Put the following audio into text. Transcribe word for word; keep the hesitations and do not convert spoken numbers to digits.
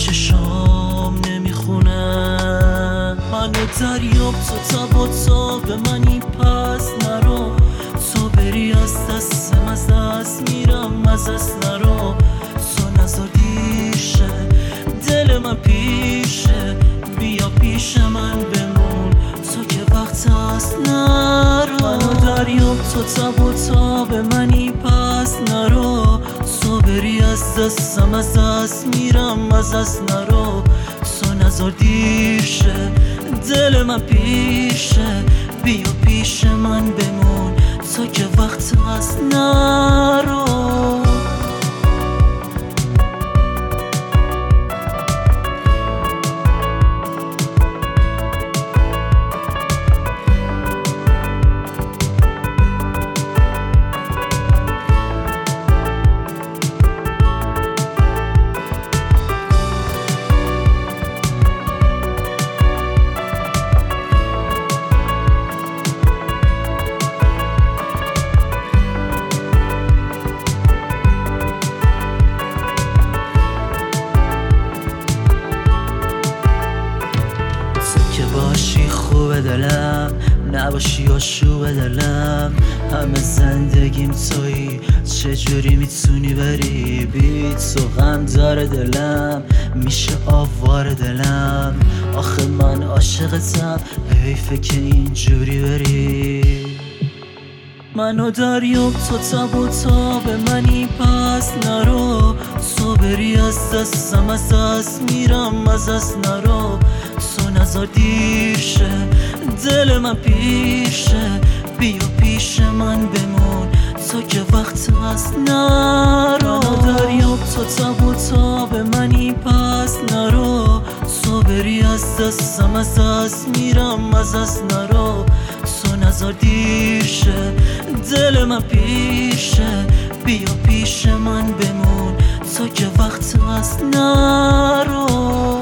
چشام نمیخونم. منو دریاب تو تب و تا به منی پس نرو، تو بری از دستم از دست میرم از دست نرو. تو نزار دیر شه دل من پیشه، بیا پیش من بمون تو که وقت هست نرو. منو دریاب تو تب و تا به منی پس نرو، تو بری از دستم از دست میرم از دست نرو. تو نزار دیر شه دل من پیشه، بیا پیش من بمون تو که وقت هست نرو. باشی خوب دلم، نباشی آشوب دلم. همه زندگیم تویی، چجوری میتونی بری؟ بی تو غم داره دلم، میشه آوار دلم. آخه من عاشقتم، حیفه که اینجوری بری. منو دریاب تو تب و تا به منی پس نرو، تو بری از دستم از دست میرم از دست نرو. تو نزار دیر شه دل من پیشه، بیا پیش من بمون تو که وقت هست نرو. منو دریاب تو تب و تا به منی پس نرو، تو بری از دستم از دست میرم از دست نرو. تو نزار دیر شه دل من پیشه، بیا پیش من بمون تو که وقت هست نرو.